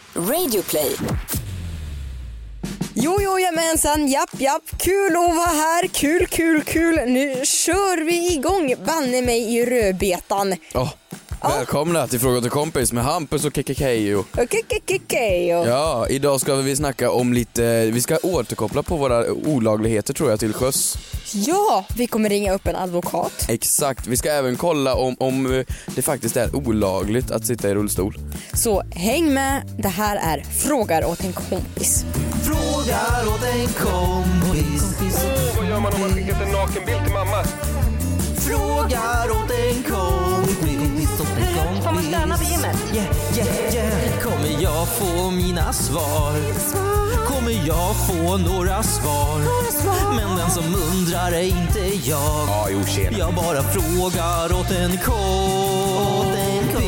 Radioplay. Jojojomensan, japp, kul att vara här, kul. Nu kör vi igång, banne mig i rödbetan. Välkomna till Fråga till kompis med Hampus och Kekkekejo. Ja, idag ska vi snacka om vi ska återkoppla på våra olagligheter tror jag till sjöss. Ja, vi kommer ringa upp en advokat. Exakt, vi ska även kolla om det faktiskt är olagligt att sitta i rullstol. Så häng med, det här är Frågar åt en kompis. Frågar åt en kompis. Vad gör man om man skickat en nakenbild till mamma? Frågar åt en kompis. Får man stöna på gymmet? Yeah. Kommer jag få mina svar? Kommer jag få några svar? Men den som undrar är inte jag. Jag bara frågar åt en kompis.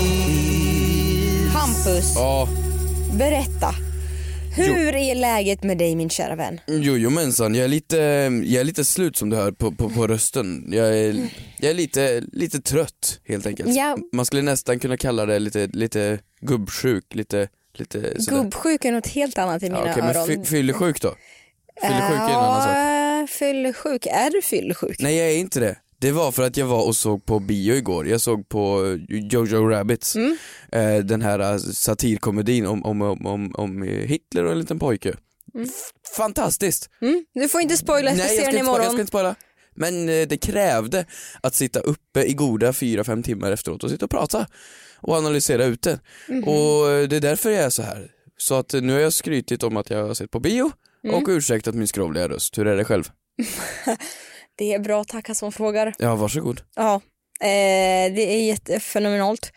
Hampus, berätta. Hur är läget med dig, min kära vän? Jojomensan, jag är lite slut som du hör på rösten. Jag är lite trött helt enkelt. Ja. Man skulle nästan kunna kalla det lite gubbsjuk, lite sådär. Gubbsjuk är något helt annat i mina öron. Men fyllesjuk då? Fyllesjuk är en annan sak. Fyllesjuk, är du fyllesjuk? Nej, jag är inte det. Det var för att jag var och såg på bio igår. Jag såg på Jojo Rabbits. Den här satirkomedin om Hitler och en liten pojke. Fantastiskt. Du får inte spoila, jag ser den imorgon. Jag ska inte spoila. Men det krävde att sitta uppe i goda 4-5 timmar efteråt och sitta och prata och analysera ut det. Och det är därför jag är så här. Så att nu har jag skrytit om att jag har sett på bio och ursäktat min skrovliga röst. Hur är det själv? Det är bra, tacka som frågar. Ja, varsågod. Ja, det är jättefenomenalt.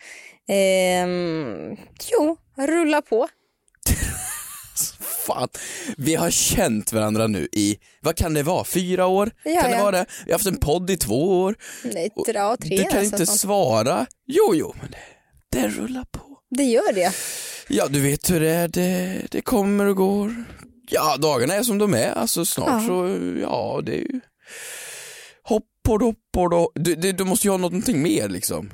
Rulla på. Fan, vi har känt varandra nu i, vad kan det vara, 4 år? Ja, kan det vara det? Vi har haft en podd i 2 år. Nej, 3. Du kan inte svara. Jo, men det rullar på. Det gör det. Ja, du vet hur det är, det kommer och går. Ja, dagarna är som de är, alltså snart så, ja, det är ju hopp och du måste ju ha någonting mer liksom.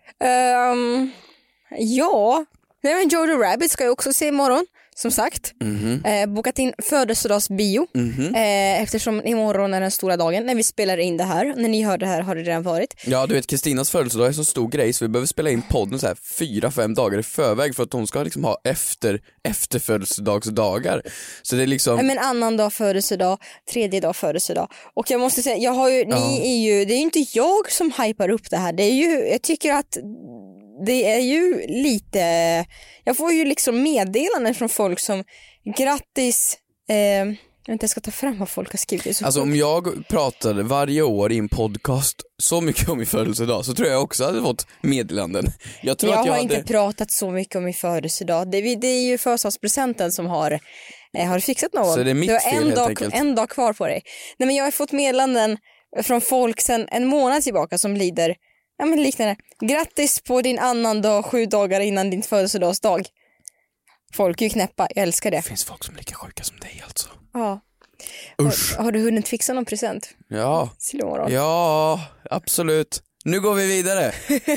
Ja, men Jojo Rabbit ska jag också se imorgon, som sagt. Bokat in födelsedagsbio. Eftersom imorgon är den stora dagen när vi spelar in det här. När ni hör det här har det redan varit. Ja, du vet, Kristinas födelsedag är så stor grej så vi behöver spela in podden så här 4-5 dagar i förväg för att hon ska liksom ha efterfödelsedagsdagar. Så det är liksom... Men annan dag födelsedag, 3:e dag födelsedag. Och jag måste säga, det är ju inte jag som hypar upp det här. Det är ju, jag tycker att det är ju lite, jag får ju liksom meddelanden från folk som grattis, jag ska ta fram vad folk har skrivit. Alltså om jag pratade varje år i en podcast så mycket om min födelsedag så tror jag också hade fått meddelanden. Jag har inte pratat så mycket om min födelsedag. Det är ju födelsedagspresenten som har fixat någon. Så det är mitt fel helt enkelt. En dag kvar på dig. Nej, men jag har fått meddelanden från folk sedan en månad tillbaka som lider. Ja, men liknande. Grattis på din annan dag 7 dagar innan din födelsedagsdag. Folk är ju knäppa, jag älskar det. Det finns folk som är lika sjuka som dig alltså. Ja. Usch. Har du hunnit fixa någon present? Ja. Silomorgon. Ja, absolut. Nu går vi vidare.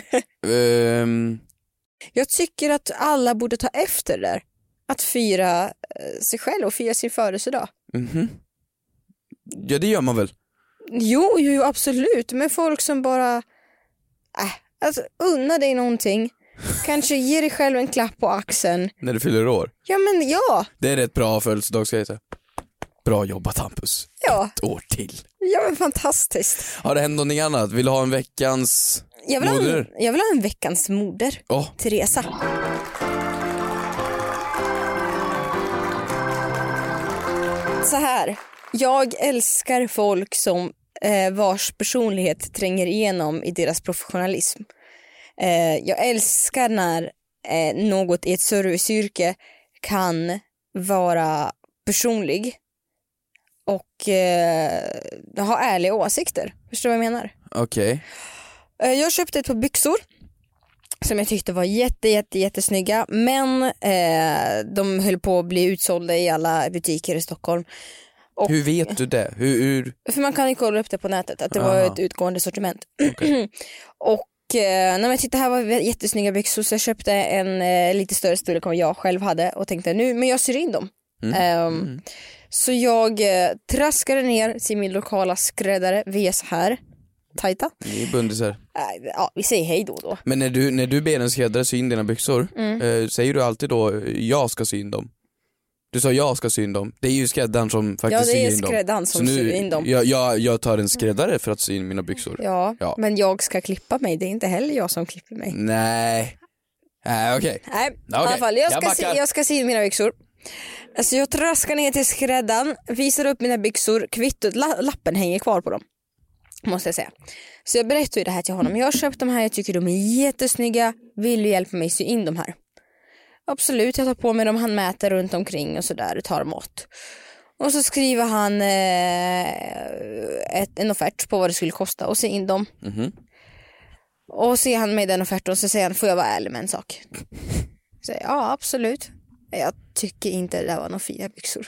Jag tycker att alla borde ta efter där. Att fira sig själv och fira sin födelsedag. Ja, det gör man väl? Jo, absolut. Men folk som bara... alltså, unna dig någonting. Kanske ge dig själv en klapp på axeln. När du fyller år? Ja, men ja. Det är rätt bra födelsedagsgrej. Bra jobbat, Hampus. Ja. 1 år till. Ja, men fantastiskt. Har det hänt någonting annat? Vill du ha en veckans moder? Jag vill ha en veckans moder. Teresa. Så här. Jag älskar folk som vars personlighet tränger igenom i deras professionalism. Jag älskar när något i ett serviceyrke kan vara personlig och ha ärliga åsikter. Förstår du vad jag menar? Okej. Jag köpte ett par byxor som jag tyckte var jättesnygga, men de höll på att bli utsålda i alla butiker i Stockholm. Och, hur vet du det? Hur? För man kan ju kolla upp det på nätet att det var ett utgående sortiment. Okay. Och titta, här var jättesnygga byxor, så jag köpte en lite större storlek än jag själv hade och tänkte men jag syr in dem. Så jag traskade ner till min lokala skräddare, VS här, tajta. Ni är bundisar. Ja, vi säger hej då. Men när du ber en skräddare sy in dina byxor, säger du alltid då jag ska sy in dem? Du sa jag ska sy in dem. Det är ju skräddaren som faktiskt syr in dem. Ja, det är skräddaren som syr in dem. Jag tar en skräddare för att sy in mina byxor. Ja, men jag ska klippa mig. Det är inte heller jag som klipper mig. Nej, okej. Nej, i alla fall. Jag ska sy in mina byxor. Alltså jag traskar ner till skräddaren, visar upp mina byxor, kvittot, lappen hänger kvar på dem, måste jag säga. Så jag berättar ju det här till honom. Jag har köpt de här, jag tycker de är jättesnygga. Vill du hjälpa mig sy in de här? Absolut, jag tar på mig dem, han mäter runt omkring och sådär och tar mått. Och så skriver han en offert på vad det skulle kosta och sy in dem. Och ser han med den offerten och så säger han, får jag vara ärlig med en sak? Så ja, absolut. Jag tycker inte det där var några fina byxor.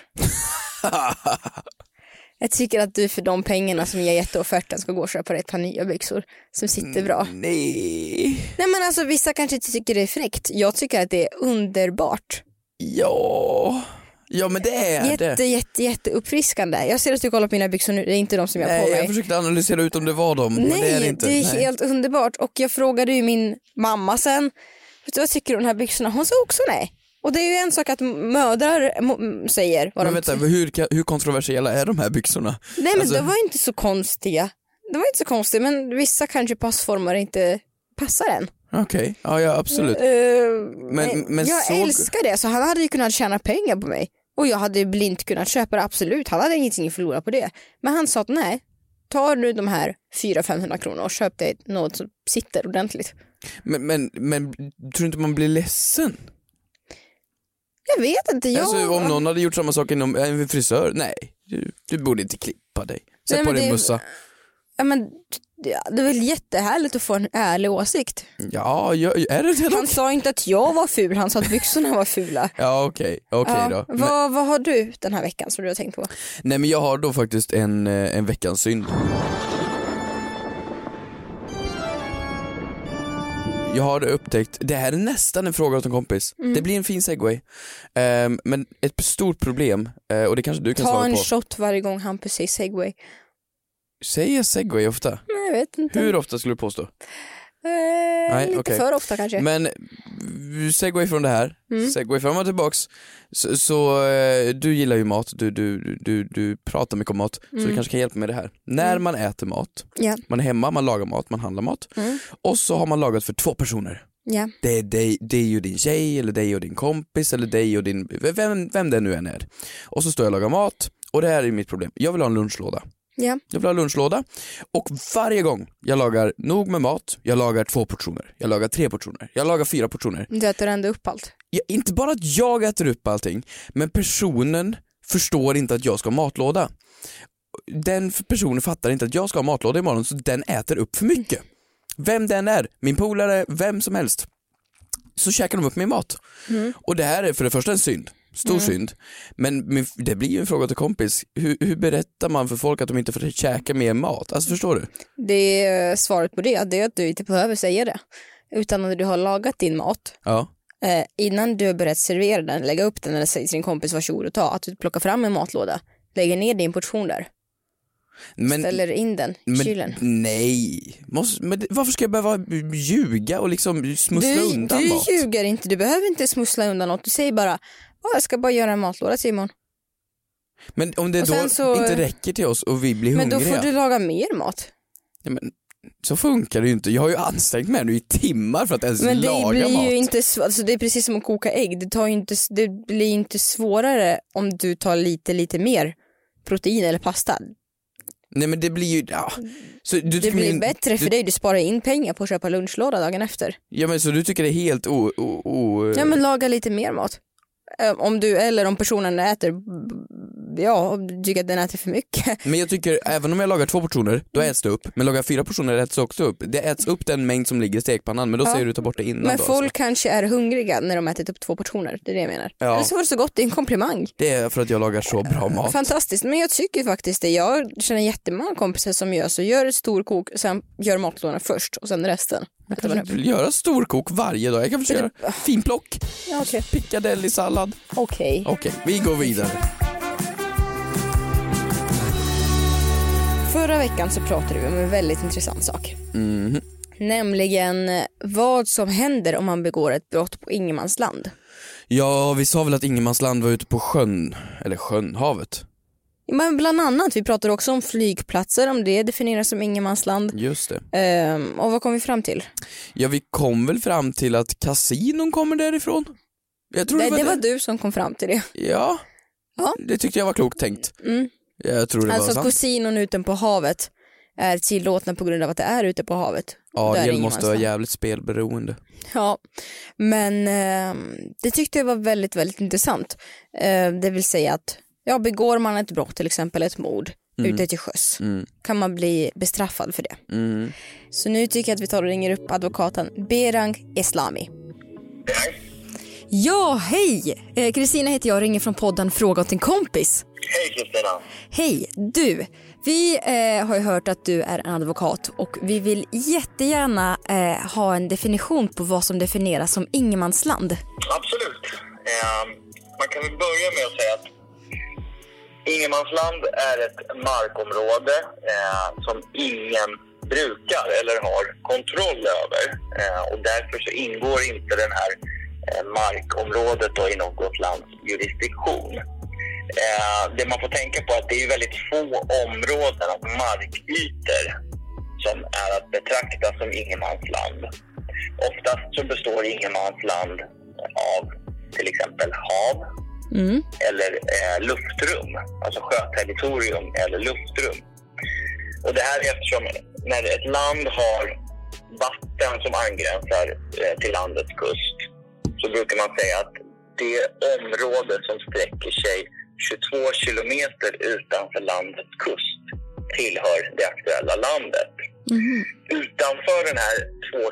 Jag tycker att du för de pengarna som jag gett offerten ska gå och köpa ett par nya byxor som sitter bra. Nej men alltså vissa kanske inte tycker det är fräckt. Jag tycker att det är underbart. Ja men det är jätte uppfriskande. Jag ser att du kollar på mina byxor nu, det är inte de som jag har på mig. Jag försökte analysera ut om det var dem. Nej, men det är det inte. Det är helt underbart. Och jag frågade ju min mamma sen, vet du vad tycker du om de här byxorna? Hon sa också nej. Och det är ju en sak att mödrar säger vad men vänta, hur kontroversiella är de här byxorna? Nej men det var inte så konstiga. Det var inte så konstigt, men vissa kanske passformer inte passar en. Okej, ja absolut. Men jag älskar det, så han hade ju kunnat tjäna pengar på mig. Och jag hade blint kunnat köpa det, absolut. Han hade ingenting att förlora på det. Men han sa att nej, tar du de här 400-500 kronor och köp dig något som sitter ordentligt. Men tror du inte man blir ledsen? Jag vet inte, Alltså, om någon hade gjort samma sak inom en frisör, nej, du borde inte klippa dig. Sätt på din mussa. Ja men det är väl jättehärligt att få en ärlig åsikt. Ja, är det? Han sa inte att jag var ful, han sa att byxorna var fula. Ja, okej då. Vad har du den här veckan som du har tänkt på? Nej men jag har då faktiskt en veckans synd. Jag har upptäckt, det här är nästan en fråga åt en kompis. Det blir en fin segway. Men ett stort problem, och det kanske du kan svara på. Ta en shot varje gång han säger segway. Säger jag segway ofta? Nej, jag vet inte. Hur ofta skulle du påstå? Lite för ofta kanske. Men segway från det här, segway fram och tillbaks. Så du gillar ju mat, du pratar mycket om mat, så du kanske kan hjälpa med det här. När man äter mat, man är hemma, man lagar mat, man handlar mat, och så har man lagat för 2 personer. Det är ju din tjej, eller dig och din kompis, eller dig och din, vem det nu än är. Och så står jag och lagar mat, och det här är mitt problem. Jag vill ha en lunchlåda. Jag vill ha lunchlåda, och varje gång jag lagar nog med mat, jag lagar 2 portioner, jag lagar 3 portioner, jag lagar 4 portioner. Du äter ändå upp allt. Inte bara att jag äter upp allting, men personen förstår inte att jag ska ha matlåda. Den personen fattar inte att jag ska ha matlåda imorgon, så den äter upp för mycket. Vem den är, min polare, vem som helst, så käkar de upp min mat. Och det här är för det första en synd. Stor synd. Men det blir ju en fråga till kompis. Hur berättar man för folk att de inte får käka mer mat? Alltså förstår du? Det är svaret på det är att du inte behöver säga det. Utan när du har lagat din mat, innan du har börjat servera den, lägga upp den eller säga till din kompis varsågod och ta, att du plockar fram en matlåda, lägger ner din portion där. Ställer in den i kylen. Nej, men varför ska jag behöva ljuga och liksom smussla undan mat? Du ljuger inte, du behöver inte smussla undan något. Du säger bara, jag ska bara göra en matlåda till imorgon. Men om det då inte räcker till oss och vi blir hungriga. Men då får du laga mer mat. Ja, men så funkar det ju inte. Jag har ju ansträngt mig nu i timmar för att ens laga mat. Men det blir ju inte alltså det är precis som att koka ägg. Det blir inte svårare om du tar lite mer protein eller pasta. Nej men det blir ju så det blir bättre för dig, du sparar in pengar på att köpa lunchlåda dagen efter. Ja men så du tycker det är helt Ja men laga lite mer mat. Om personen äter tycker att den äter för mycket. Men jag tycker, även om jag lagar 2 portioner, då äts det upp. Men lagar 4 portioner äts det också upp. Det äts upp den mängd som ligger i stekpannan, men då säger du ta bort det innan. Men då, folk kanske är hungriga när de ätit upp 2 portioner, det är det jag menar. Ja. Eller så var det så gott, det är en komplimang. Det är för att jag lagar så bra mat. Fantastiskt, men jag tycker faktiskt det. Jag känner jättemånga kompisar som gör ett storkok, sen gör matlådorna först och sen resten. Jag kanske vill göra storkok varje dag. Jag kan försöka göra finplock, piccadilly-sallad. Okej, vi går vidare. Förra veckan så pratade vi om en väldigt intressant sak. Nämligen vad som händer om man begår ett brott på ingenmansland. Ja, vi sa väl att ingenmansland var ute på sjön, eller havet. Men bland annat, vi pratade också om flygplatser, om det definieras som ingenmansland. Just det. Och vad kom vi fram till? Ja, vi kom väl fram till att kasinon kommer därifrån. Jag tror det var du som kom fram till det. Ja. Det tyckte jag var klokt tänkt. Jag tror det alltså var sant. kasinon ute på havet är tillåtna på grund av att det är ute på havet. Ariel måste vara jävligt spelberoende. Ja, men det tyckte jag var väldigt, väldigt intressant. Det vill säga att begår man ett brott, till exempel ett mord ute till sjöss, kan man bli bestraffad för det. Så nu tycker jag att vi tar och ringer upp advokaten Berang Eslami. Ja, hej! Kristina heter jag och ringer från podden Fråga åt en kompis. Hej Kristina. Hej, du. Vi har ju hört att du är en advokat och vi vill jättegärna ha en definition på vad som definieras som ingenmansland. Absolut. Man kan väl börja med att säga att ingenmansland är ett markområde som ingen brukar eller har kontroll över. Och därför så ingår inte den här markområdet då i något lands jurisdiktion. Det man får tänka på är att det är väldigt få områden och markytor som är att betrakta som ingenmansland. Oftast så består ingenmansland av till exempel hav eller luftrum, alltså sjöterritorium eller luftrum. Och det här är eftersom när ett land har vatten som angränsar till landets kust, så brukar man säga att det område som sträcker sig 22 kilometer utanför landets kust tillhör det aktuella landet. Utanför den här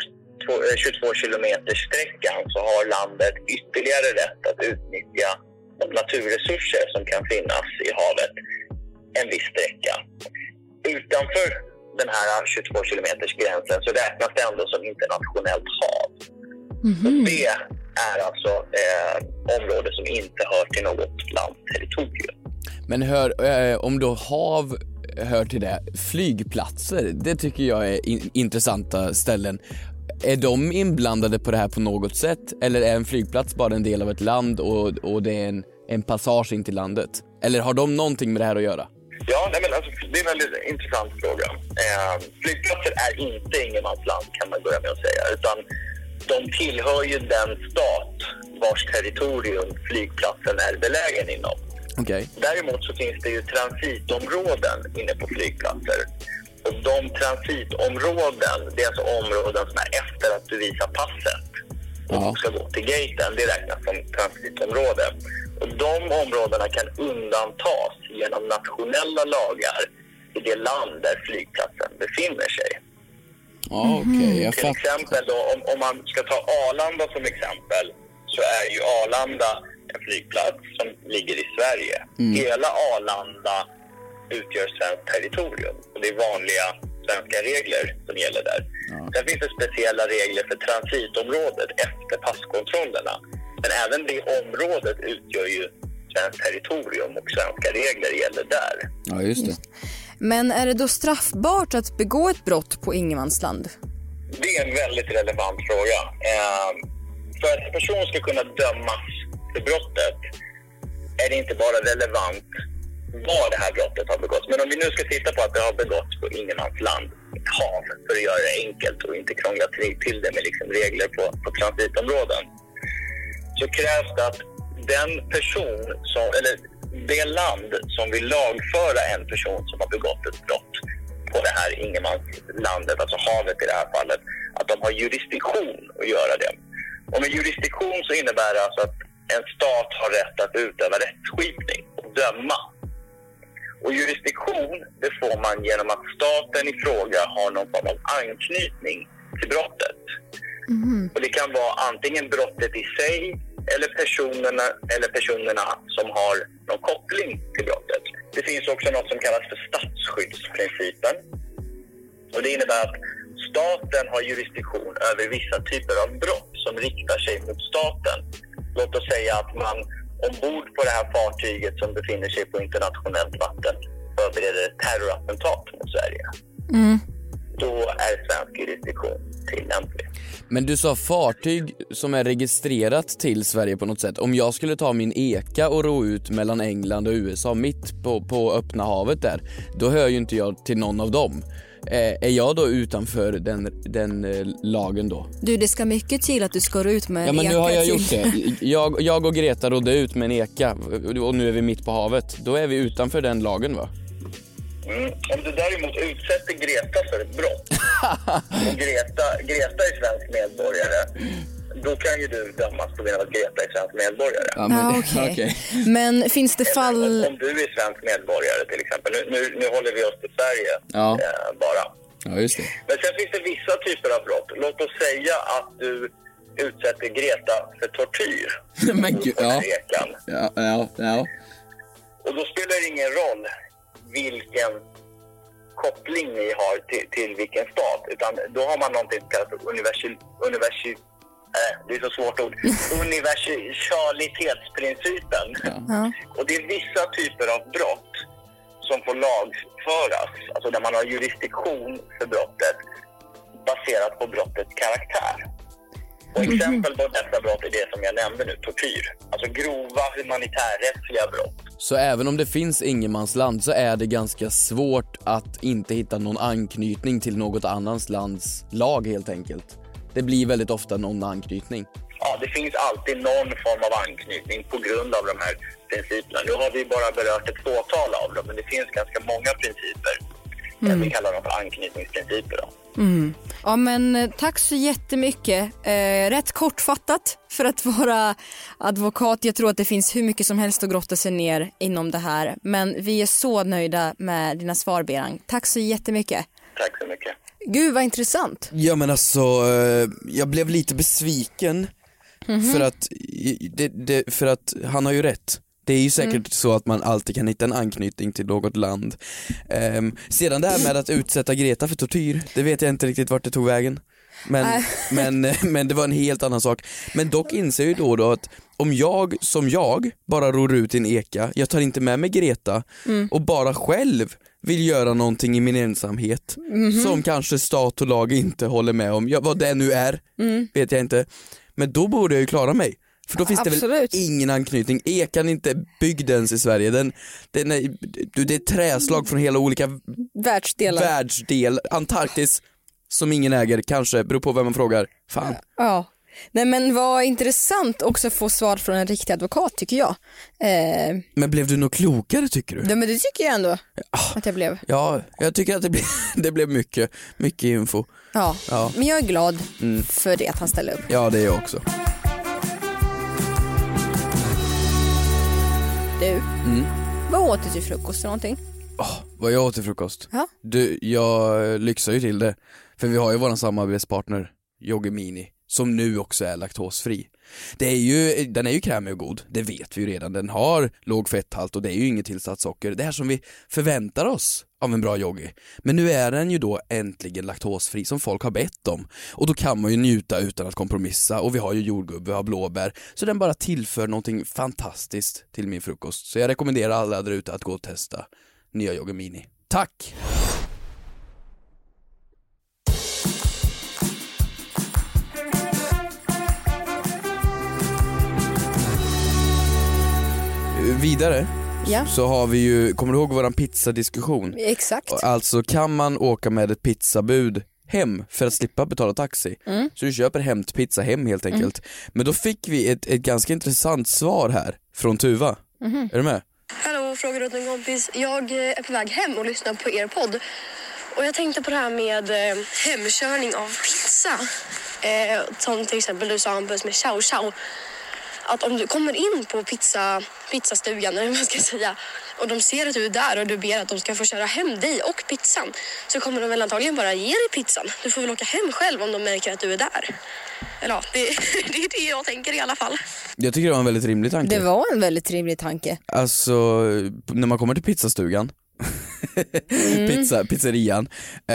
22 kilometers sträckan så har landet ytterligare rätt att utnyttja de naturresurser som kan finnas i havet en viss sträcka. Utanför den här 22 kilometers gränsen så räknas det ändå som internationellt hav. Så det är alltså områden som inte hör till något lands territorium. Men om då hav hör till det, flygplatser, det tycker jag är intressanta ställen. Är de inblandade på det här på något sätt? Eller är en flygplats bara en del av ett land och det är en passage in till landet? Eller har de någonting med det här att göra? Ja, nej, men alltså, det är en väldigt intressant fråga. Flygplatser är inte ingenmansland kan man börja med att säga, utan de tillhör ju den stat vars territorium flygplatsen är belägen inom. Okay. Däremot så finns det ju transitområden inne på flygplatser. Och de transitområden, det är alltså områden som är efter att du visar passet och ska gå till gaten, det räknas som transitområde. Och de områdena kan undantas genom nationella lagar i det land där flygplatsen befinner sig. Till exempel då, om man ska ta Arlanda som exempel, så är ju Arlanda en flygplats som ligger i Sverige. Hela Arlanda utgör svenskt territorium och det är vanliga svenska regler som gäller där. Sen finns det speciella regler för transitområdet efter passkontrollerna. Men även det området utgör ju svenskt territorium och svenska regler gäller där. Ja, just det. Men är det då straffbart att begå ett brott på ingenmansland? Det är en väldigt relevant fråga. För att en person ska kunna dömas för brottet är det inte bara relevant var det här brottet har begåtts. Men om vi nu ska titta på att det har begåtts på ingenmansland, hav, för att göra det enkelt och inte krångla till det med liksom regler på transitområden, så krävs det att den person som, eller det land som vill lagföra en person som har begått ett brott på det här ingenmanslandet, alltså havet i det här fallet, att de har jurisdiktion att göra det. Och med jurisdiktion så innebär det alltså att en stat har rätt att utöva rättsskipning och döma Och jurisdiktion, det får man genom att staten i fråga har någon form av anknytning till brottet. Och det kan vara antingen brottet i sig eller personerna som har någon koppling till brottet. Det finns också något som kallas för statsskyddsprincipen. Och det innebär att staten har jurisdiktion över vissa typer av brott som riktar sig mot staten. Låt oss säga att man ombord på det här fartyget som befinner sig på internationellt vatten förbereder ett terrorattentat mot Sverige. Då är svensk jurisdiktion tillämplig. Men du sa fartyg som är registrerat till Sverige på något sätt. Om jag skulle ta min eka och ro ut mellan England och USA mitt på öppna havet där, då hör ju inte jag till någon av dem. Är jag då utanför den lagen då? Du, det ska mycket till att du ska ro ut med en eka. Ja, men nu har jag till. gjort det. Jag och Greta rodde ut med en eka och nu är vi mitt på havet. Då är vi utanför den lagen, va? Om du däremot utsätter Greta för ett brott och Greta är svensk medborgare, då kan ju du dömas på grund av att Greta är svensk medborgare. Ja, men, okay. Men finns det fall... Om du är svensk medborgare till exempel, nu håller vi oss till Sverige bara. Ja, just det. Men sen finns det vissa typer av brott. Låt oss säga att du utsätter Greta för tortyr. Men gud, ja. Och då spelar det ingen roll vilken koppling ni har till vilken stat, utan då har man någonting som kallas för det är så svårt ord. Universalitetsprincipen. Ja. Och det är vissa typer av brott som får lagföras, alltså där man har jurisdiktion för brottet baserat på brottets karaktär. Och exempel på dessa brott är det som jag nämnde nu, tortyr. Alltså grova humanitärrättsliga brott. Så även om det finns ingenmansland så är det ganska svårt att inte hitta någon anknytning till något annans lands lag helt enkelt. Det blir väldigt ofta någon anknytning. Ja, det finns alltid någon form av anknytning på grund av de här principerna. Nu har vi bara berört ett fåtal av dem, men det finns ganska många principer. Vi kallar dem för anknytningsprinciper då. Ja, men tack så jättemycket. Rätt kortfattat för att vara advokat. Jag tror att det finns hur mycket som helst att grotta sig ner inom det här. Men vi är så nöjda med dina svar, Berang. Tack så jättemycket. Tack så mycket. Gud, vad intressant. Ja, men alltså, jag blev lite besviken för att han har ju rätt. Det är ju säkert så att man alltid kan hitta en anknytning till något land. Sedan det här med att utsätta Greta för tortyr, det vet jag inte riktigt vart det tog vägen. Men det var en helt annan sak. Men dock inser jag ju då att om jag bara ror ut i en eka, jag tar inte med mig Greta och bara själv vill göra någonting i min ensamhet som kanske stat och lag inte håller med om, vad det nu är, vet jag inte. Men då borde jag ju klara mig. För då finns det väl ingen anknytning. Ekan är inte byggd ens i Sverige. Det är träslag från hela olika världsdelar. Antarktis som ingen äger, kanske, beror på vem man frågar. Fan. Ja. Nej, men vad intressant också att få svar från en riktig advokat, tycker jag. Men blev du nog klokare, tycker du? Ja, men det tycker jag ändå att jag blev. Ja, jag tycker att det blev mycket info. Ja. Men jag är glad för det att han ställer upp. Ja, det är jag också. Du, vad åt du till frukost eller någonting? Vad jag åt till frukost? Ja. Du, jag lyxar ju till det. För vi har ju våran samarbetspartner Yoggi Mini, som nu också är laktosfri. Den är ju krämig och god, det vet vi ju redan. Den har låg fetthalt och det är ju inget tillsatt socker. Det här som vi förväntar oss av en bra Yoggi. Men nu är den ju då äntligen laktosfri som folk har bett om. Och då kan man ju njuta utan att kompromissa. Och vi har ju jordgubb, vi har blåbär. Så den bara tillför någonting fantastiskt till min frukost. Så jag rekommenderar alla där ute att gå och testa nya Yoggi Mini. Tack! Vidare så har vi ju, kommer du ihåg våran pizzadiskussion? Exakt. Alltså, kan man åka med ett pizzabud hem för att slippa betala taxi? Så du köper hämtpizza hem helt enkelt. Men då fick vi ett ganska intressant svar här från Tuva. Är du med? Hallå, frågar åt en kompis. Jag är på väg hem och lyssnar på er podd. Och jag tänkte på det här med hemkörning av pizza. Som till exempel du sa, Hampus, med chow chow. att om du kommer in på pizzastugan eller vad man ska säga, och de ser att du är där och du ber att de ska få köra hem dig och pizzan, så kommer de väl antagligen bara ge dig pizzan. Du får väl åka hem själv om de märker att du är där. Eller ja, det är det jag tänker i alla fall. Jag tycker det var en väldigt rimlig tanke. Det var en väldigt rimlig tanke. Alltså, när man kommer till pizzastugan pizzerian,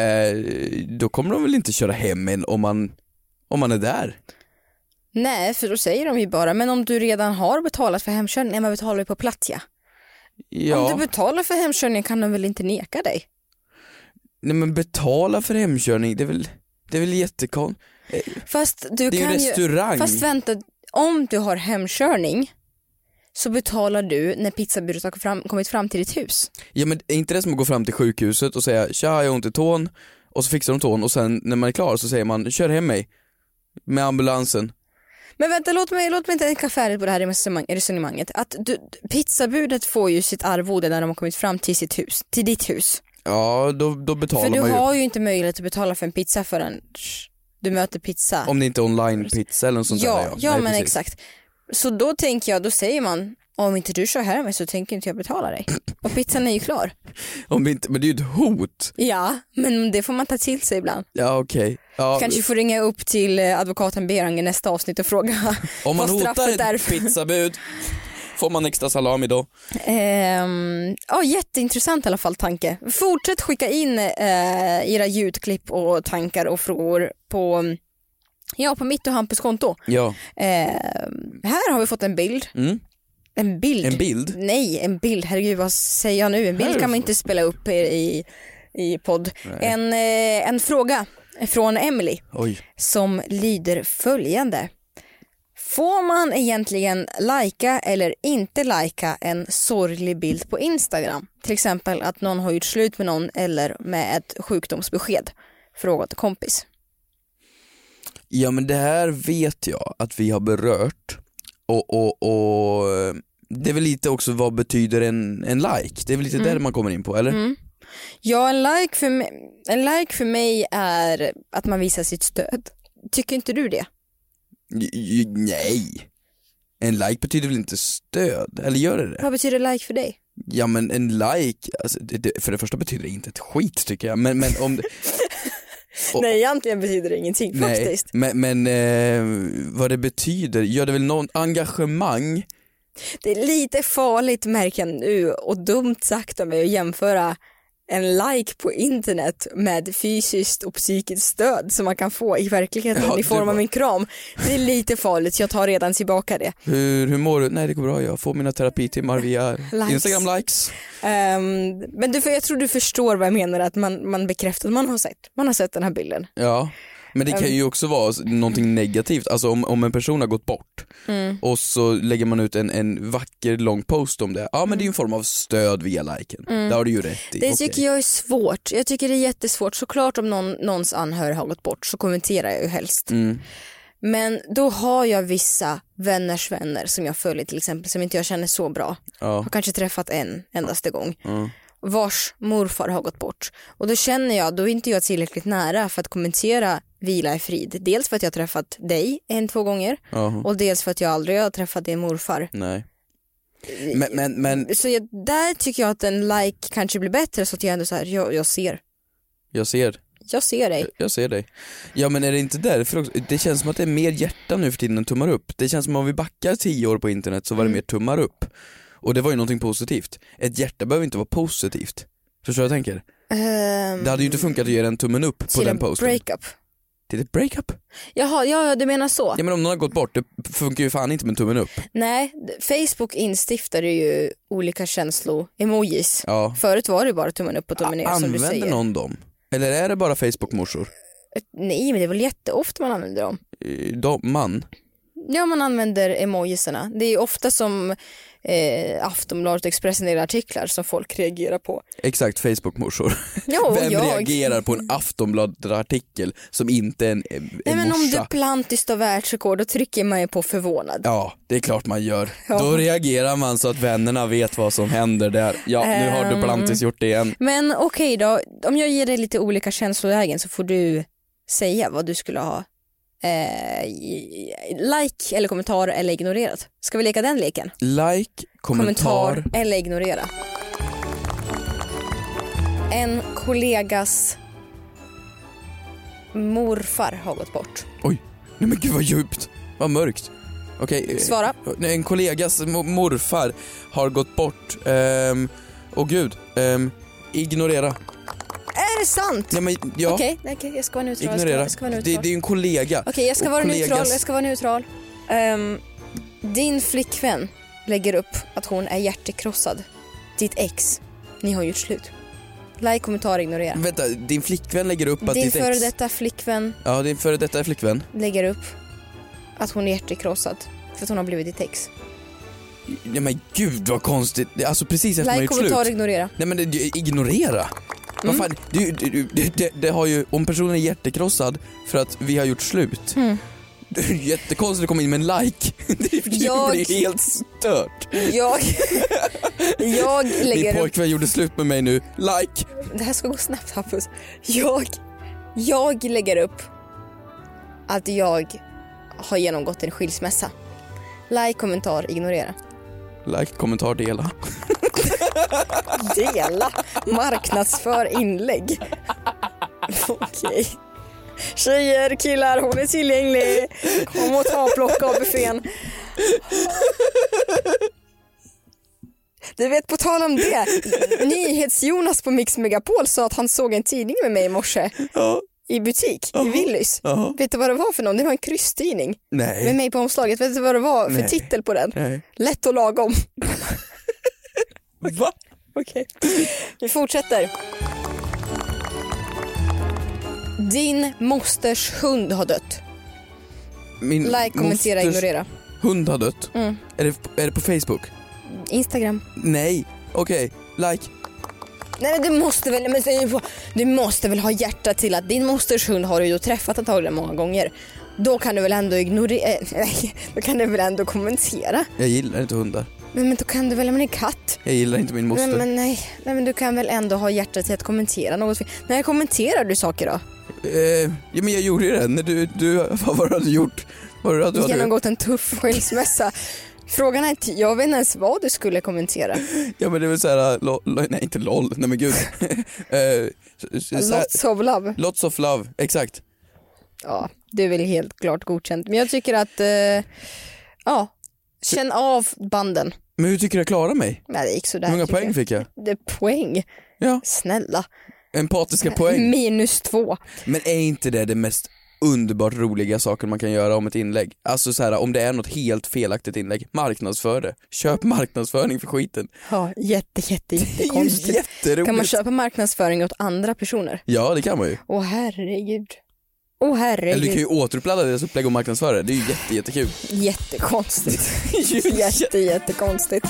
då kommer de väl inte köra hem en om man är där. Nej, för då säger de ju bara, men om du redan har betalat för hemkörning, man betalar ju på plats, ja. Om du betalar för hemkörning kan de väl inte neka dig? Nej, men betala för hemkörning, det är väl jättekon. Fast du det är kan ju restaurang. Fast vänta, om du har hemkörning så betalar du när pizzabudet har kommit fram till ditt hus. Ja, men är inte det som att gå fram till sjukhuset och säga tja, jag har ont i tån, och så fixar de tån, och sen när man är klar så säger man kör hem mig med ambulansen. Men vänta, låt mig inte tänka färdigt på det här resonemanget. Att pizzabudet får ju sitt arvode när de har kommit fram till sitt hus, till ditt hus. Ja, då betalar man ju. För du har ju inte möjlighet att betala för en pizza förrän du möter pizza. Om det inte är online pizza eller något sånt där. Ja, nej, men precis. Exakt. Så då tänker jag, då säger man, om inte du kör här med så tänker inte jag betala dig. Och pizzan är ju klar. Men det är ju ett hot. Ja, men det får man ta till sig ibland. Ja, okej. Ja. Kanske får ringa upp till advokaten Berang i nästa avsnitt och fråga om man hotar ett pizzabud. Får man extra salami då? Ja, jätteintressant i alla fall tanke. Fortsätt skicka in era ljudklipp och tankar och frågor på mitt och Hampus konto. Ja. Här har vi fått en bild. Mm. En bild? En bild? Nej, en bild. Herregud, vad säger jag nu? En bild kan man inte spela upp i podd. En fråga från Emily. Oj. Som lyder följande. Får man egentligen lajka eller inte lajka en sorglig bild på Instagram? Till exempel att någon har gjort slut med någon eller med ett sjukdomsbesked. Fråga till kompis. Ja, men det här vet jag att vi har berört. Och det är väl lite också vad betyder en like? Det är väl lite där man kommer in på, eller? Mm. Ja, en like för mig är att man visar sitt stöd. Tycker inte du det? Nej. En like betyder väl inte stöd? Eller gör det? Vad betyder like för dig? Ja, men en like, alltså, för det första betyder det inte ett skit, tycker jag. Men om det... Nej, egentligen betyder det ingenting faktiskt. Men vad det betyder, gör det väl någon engagemang? Det är lite farligt, märker jag nu, och dumt sagt av mig att jämföra en like på internet med fysiskt och psykiskt stöd som man kan få i verkligheten i form av en kram. Det är lite farligt, jag tar redan tillbaka det. Hur mår du? Nej, det går bra, jag får mina terapitimmar via Instagram likes. Men jag tror du förstår vad jag menar, att man bekräftar att man har sett den här bilden. Ja. Men det kan ju också vara någonting negativt. Alltså om en person har gått bort och så lägger man ut en vacker lång post om det. Ja, men det är ju en form av stöd via liken. Det har du ju rätt i. Det tycker jag är svårt. Jag tycker det är jättesvårt. Såklart om någons anhörig har gått bort så kommenterar jag ju helst. Men då har jag vissa vänners vänner som jag följer till exempel, som inte jag känner så bra. Jag har kanske träffat en endaste gång. Vars morfar har gått bort. Och då känner jag, då är inte jag tillräckligt nära för att kommentera vila i frid. Dels för att jag har träffat dig 1-2 gånger. Och dels för att jag aldrig har träffat din morfar. Nej. Men... Så där tycker jag att en like kanske blir bättre, så att jag ändå så här, jag ser. Jag ser dig. Jag ser dig. Ja, men är det inte därför? Det känns som att det är mer hjärta nu för tiden än tummar upp. Det känns som om vi backar 10 år på internet så var det mer tummar upp. Och det var ju någonting positivt. Ett hjärta behöver inte vara positivt. Förstår vad jag tänker? Det hade ju inte funkat att ge en tummen upp på den posten. Till en breakup. Till ett breakup? Jaha, ja, du menar så. Ja, men om någon har gått bort, det funkar ju fan inte med tummen upp. Nej, Facebook instiftade ju olika känslor-emojis. Ja. Förut var det bara tummen upp och tummen ner, som du säger. Använder någon dem? Eller är det bara Facebook-morsor? Nej, men det är väl jätteofta man använder dem. Ja, man använder emojisarna. Det är ofta som Aftonbladet och Expressen i artiklar som folk reagerar på. Exakt, Facebook-morsor. Vem reagerar på en Aftonbladet-artikel som inte är en Nej, men om Duplantis står världsrekord, då trycker man ju på förvånad. Ja, det är klart man gör. Då reagerar man så att vännerna vet vad som händer där. Ja, nu har Duplantis gjort det igen. Men okej då, om jag ger dig lite olika känslolägen så får du säga vad du skulle ha like eller kommentar eller ignorerat. Ska vi leka den leken? Like, kommentar eller ignorera. En kollegas morfar har gått bort. Oj, nej men gud vad djupt. Vad mörkt. Okej. Svara. En kollegas morfar har gått bort. Gud. Ignorera. Är det sant? Ja, men, ja. Okej, jag ska vara neutral. Ignorera. Det är ju en kollega. Okej, jag ska vara neutral. Din flickvän lägger upp att hon är hjärtekrossad. Ditt ex, ni har gjort slut. Like, kommentar, ignorera. Vänta, din flickvän lägger upp att din ditt ex... före detta flickvän... Ja, din före detta flickvän lägger upp att hon är hjärtekrossad för att hon har blivit ditt ex. Ja men gud vad konstigt. Alltså precis efter man like, gjort slut. kommentar, ignorera. Nej men ignorera. Vad fan, det har ju, om personen är hjärtekrossad för att vi har gjort slut. Det är jättekonstigt att komma in med en like. Det blir helt stört. Jag lägger Min pojkvän gjorde slut med mig nu. Like. Det här ska gå snabbt, Hampus. Jag lägger upp att jag har genomgått en skilsmässa. Like, kommentar, ignorera. Like, kommentar, dela. Dela. Marknadsför inlägg. Okej. Tjejer, killar, hon är tillgänglig. Kom och ta plocka av buffén. Du vet, på tal om det, NyhetsJonas på Mix Megapol sa att han såg en tidning med mig i morse. Ja. I butik, i Willys. Vet du vad det var för någon? Det var en krysstidning. Nej. Med mig på omslaget. Vet du vad det var för titel på den? Nej. Lätt och lagom. Va? Okej. Vi fortsätter. Din mosters hund har dött. Min like, kommentera, ignorera. Hund har dött. Är det på Facebook? Instagram. Nej. Okej. Like. Nej, men du måste väl ha hjärta till att din mosters hund har du ju träffat antagligen många gånger. Då kan du väl ändå ignorera. Då kan du väl ändå kommentera. Jag gillar inte hundar. Men då kan du väl, men en katt. Jag gillar inte min moster. Nej, men du kan väl ändå ha hjärta till att kommentera något. När kommenterar du saker då? Ja, men jag gjorde ju det. När du vad var det du gjort? Du genomgått en tuff skilsmässa. Frågan är inte, jag vet inte ens vad du skulle kommentera. Ja, men det är väl såhär, nej inte LOL, nej men gud. Lots of love. Lots of love, exakt. Ja, det är väl helt klart godkänt. Men jag tycker att, känn av banden. Men hur tycker du jag klarar mig? Nej, det gick sådär. Hur många poäng fick jag? Det är poäng. Ja. Snälla. Empatiska poäng. -2. Men är inte det mest underbart roliga saker man kan göra om ett inlägg? Alltså så här, om det är något helt felaktigt inlägg, marknadsför det. Köp marknadsföring för skiten. Ja, jättekonstigt. Jätteroligt. Kan man köpa marknadsföring åt andra personer? Ja, det kan man ju. Åh herregud. Eller du kan ju återupplada deras upplägg och marknadsföra det. Det är ju jättekul. Jättekonstigt. Jättekonstigt.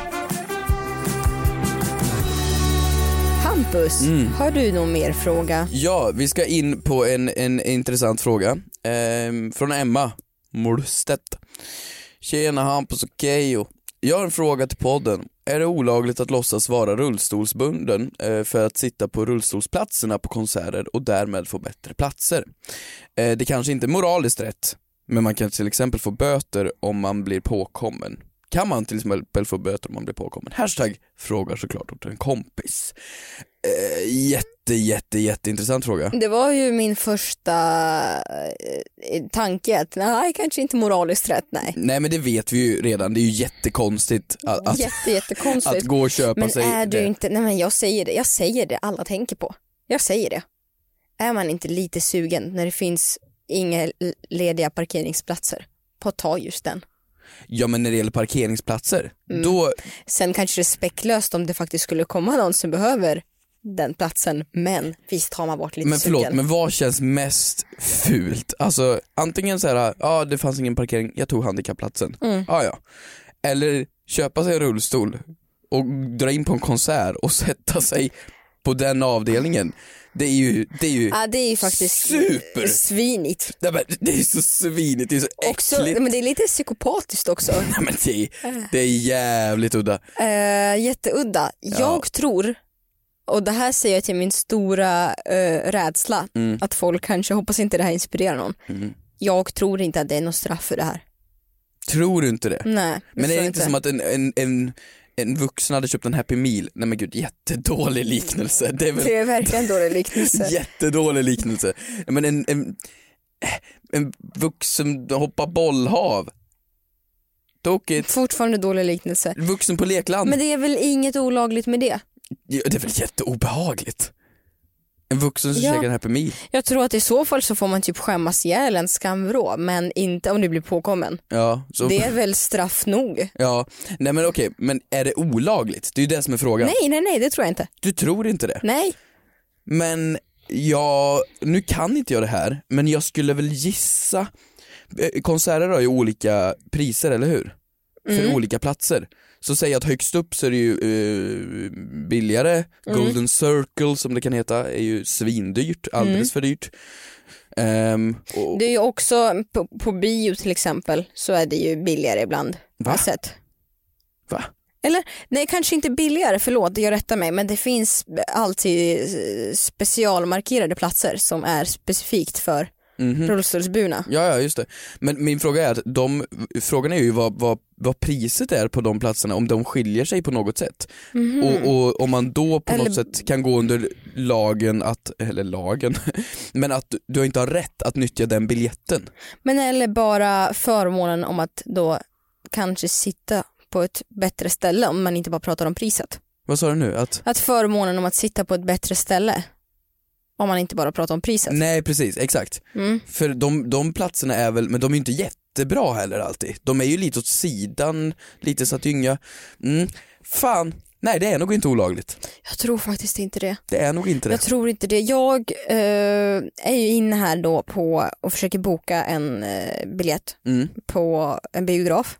Hampus, har du någon mer fråga? Ja, vi ska in på en intressant fråga från Emma Morstedt. Tjena Hampus och Keyyo. Jag har en fråga till podden. Är det olagligt att låtsas vara rullstolsbunden för att sitta på rullstolsplatserna på konserter och därmed få bättre platser? Det kanske inte är moraliskt rätt, men man kan till exempel få böter om man blir påkommen. Kan man till exempel få böter om man blir påkommen? Hashtag frågar såklart åt en kompis. Jätteintressant fråga. Det var ju min första tanke att nej, kanske inte moraliskt rätt, nej. Nej, men det vet vi ju redan. Det är ju jättekonstigt att, jättekonstigt. att gå och köpa men sig. Men är du inte, nej men jag säger det alla tänker på. Jag säger det. Är man inte lite sugen när det finns inga lediga parkeringsplatser på att ta just den? Ja, men när det gäller parkeringsplatser då... Sen kanske det är späcklöst om det faktiskt skulle komma någon som behöver den platsen, men visst tar man bort lite. Men förlåt, sugen. men vad känns mest fult? Alltså antingen så här, det fanns ingen parkering, jag tog handikappplatsen. Ja. Eller köpa sig en rullstol och dra in på en konsert och sätta sig på den avdelningen. Det är ju det är ju faktiskt super svinigt. Det är så svinigt, det är så också, äckligt. men det är lite psykopatiskt också. Nej, men det är jävligt udda. Jätteudda. Jag tror, och det här säger jag till min stora rädsla, att folk kanske, hoppas inte det här inspirerar någon. jag tror inte att det är något straff för det här. Tror du inte det? Nej. Men är det inte som att en vuxen hade köpt en Happy Meal? Nej men gud, jättedålig liknelse. Det är verkligen en dålig liknelse. Jättedålig liknelse. Men en vuxen hoppar bollhav. Tokigt. Fortfarande dålig liknelse. Vuxen på lekland. Men det är väl inget olagligt med det? Ja, det är väl jätteobehagligt. En vuxen som käkar en Happy Meal. Jag tror att i så fall så får man typ skämmas ihjäl en skamvrå, men inte om det blir påkommen. Ja, så... Det är väl straff nog. Ja, nej men okej, men är det olagligt? Det är ju det som är frågan. Nej, det tror jag inte. Du tror inte det? Nej. Men nu kan inte jag det här, men jag skulle väl gissa. Konserter har ju olika priser, eller hur? För olika platser. Så säg att högst upp så är det ju billigare. Golden Circle som det kan heta är ju svindyrt, alldeles för dyrt. Det är ju också på bio till exempel så är det ju billigare ibland. Va? Va? Eller, nej kanske inte billigare, förlåt, jag rättar mig, men det finns alltid specialmarkerade platser som är specifikt för rullstolsburna. Ja, just det. Men min fråga är att frågan är ju vad priset är på de platserna, om de skiljer sig på något sätt. Och om man då på något sätt kan gå under lagen men att du inte har rätt att nyttja den biljetten. Men eller bara förmånen om att då kanske sitta på ett bättre ställe, om man inte bara pratar om priset. Vad sa du nu? Att förmånen om att sitta på ett bättre ställe, om man inte bara pratar om priset. Nej, precis, exakt. För de platserna är väl, men de är ju inte jättebra heller alltid. De är ju lite åt sidan, lite så att ynga. Fan, nej det är nog inte olagligt. Jag tror faktiskt inte det. Det är nog inte det. Jag tror inte det. Jag är ju inne här då på och försöker boka en biljett på en biograf.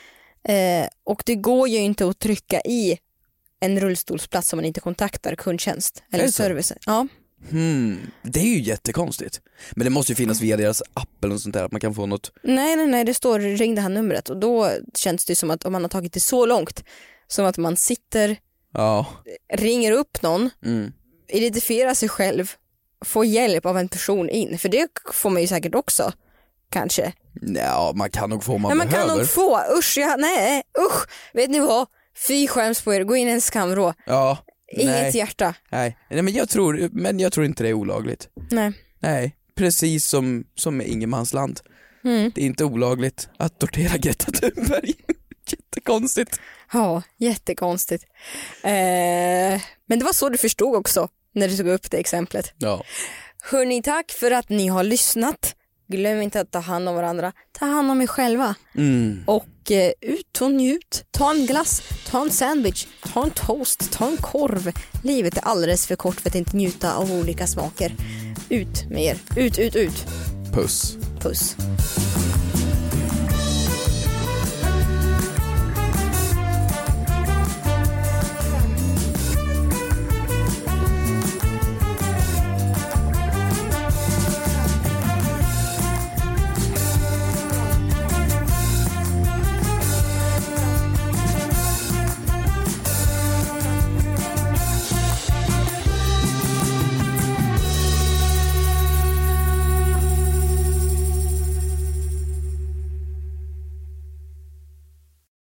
Och det går ju inte att trycka i en rullstolsplats om man inte kontaktar kundtjänst eller service. Ja. Det är ju jättekonstigt. Men det måste ju finnas via deras app eller något sånt där, att man kan få något. Nej, det står ring det här numret, och då känns det som att om man har tagit det så långt som att man sitter, ringer upp någon, identifierar sig själv, får hjälp av en person in, för det får man ju säkert också kanske. Ja, man kan nog få om man behöver. Man kan nog få, usch, vet ni vad? Fy skäms på er, gå in i en skamvrå. Ja. Inget hjärta. Nej, men jag tror inte det är olagligt. Nej, precis som med Ingenmansland. Det är inte olagligt att tortera Greta Thunberg. Jättekonstigt. Ja, jättekonstigt. Men det var så du förstod också när du tog upp det exemplet. Ja. Hörni, tack för att ni har lyssnat. Glöm inte att ta hand om varandra. Ta hand om er själva. Och ut och njut. Ta en glass, ta en sandwich, ta en toast, ta en korv. Livet är alldeles för kort för att inte njuta av olika smaker. Ut med er. Ut. Puss. Puss.